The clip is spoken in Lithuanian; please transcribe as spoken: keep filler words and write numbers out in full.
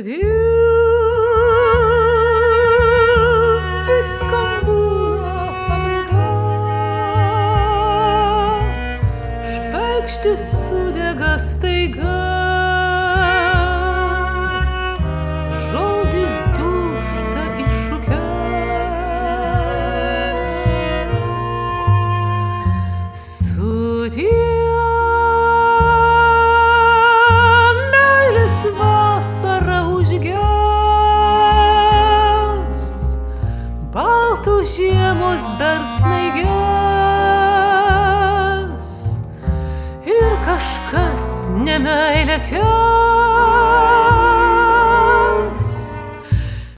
Sudie viskam būna pabaiga, žvaigždės sudega staiga, žodis dūžta į šukes. Sudie meilės vasara užges, baltų žiemos bersnaiges, ir kažkas nemeilę kelia.